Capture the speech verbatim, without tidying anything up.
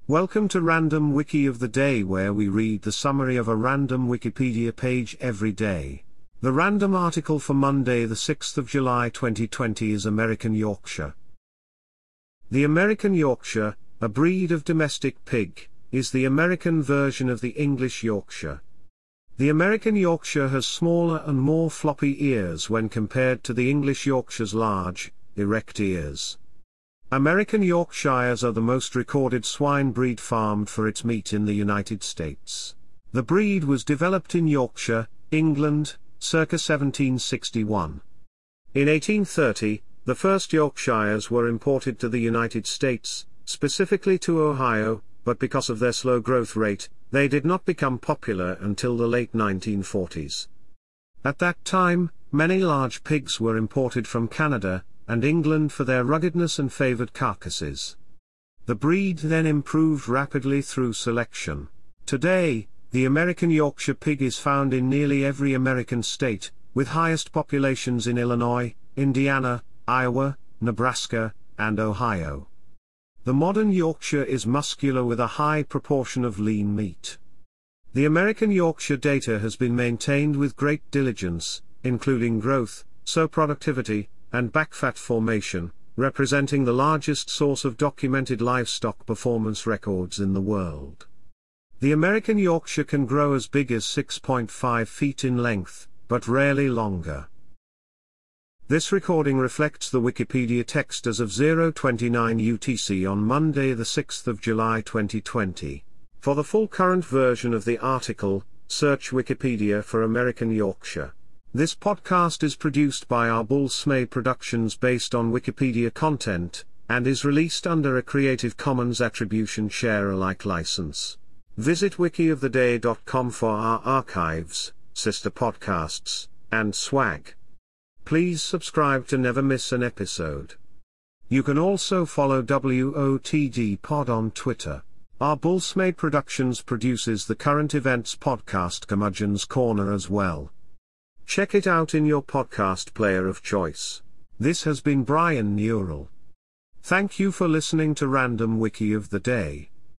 Welcome to Random Wiki of the Day, where we read the summary of a random Wikipedia page every day. The random article for Monday the sixth of July twenty twenty is American Yorkshire. The American Yorkshire, a breed of domestic pig, is the American version of the English Yorkshire. The American Yorkshire has smaller and more floppy ears when compared to the English Yorkshire's large, erect ears. American Yorkshires are the most recorded swine breed farmed for its meat in the United States. The breed was developed in Yorkshire, England, circa seventeen sixty-one. In eighteen thirty, the first Yorkshires were imported to the United States, specifically to Ohio, but because of their slow growth rate, they did not become popular until the late nineteen forties. At that time, many large pigs were imported from Canada and England for their ruggedness and favored carcasses. The breed then improved rapidly through selection. Today, the American Yorkshire pig is found in nearly every American state, with highest populations in Illinois, Indiana, Iowa, Nebraska, and Ohio. The modern Yorkshire is muscular with a high proportion of lean meat. The American Yorkshire data has been maintained with great diligence, including growth, sow productivity, and backfat formation, representing the largest source of documented livestock performance records in the world. The American Yorkshire can grow as big as six point five feet in length, but rarely longer. This recording reflects the Wikipedia text as of zero twenty-nine U T C on Monday the sixth of July twenty twenty. For the full current version of the article, search Wikipedia for American Yorkshire. This podcast is produced by Arbol Smay Productions based on Wikipedia content, and is released under a Creative Commons Attribution Share Alike license. Visit wiki of the day dot com for our archives, sister podcasts, and swag. Please subscribe to never miss an episode. You can also follow W O T D Pod on Twitter. Arbol Smay Productions produces the current events podcast Curmudgeon's Corner as well. Check it out in your podcast player of choice. This has been Brian Neural. Thank you for listening to Random Wiki of the Day.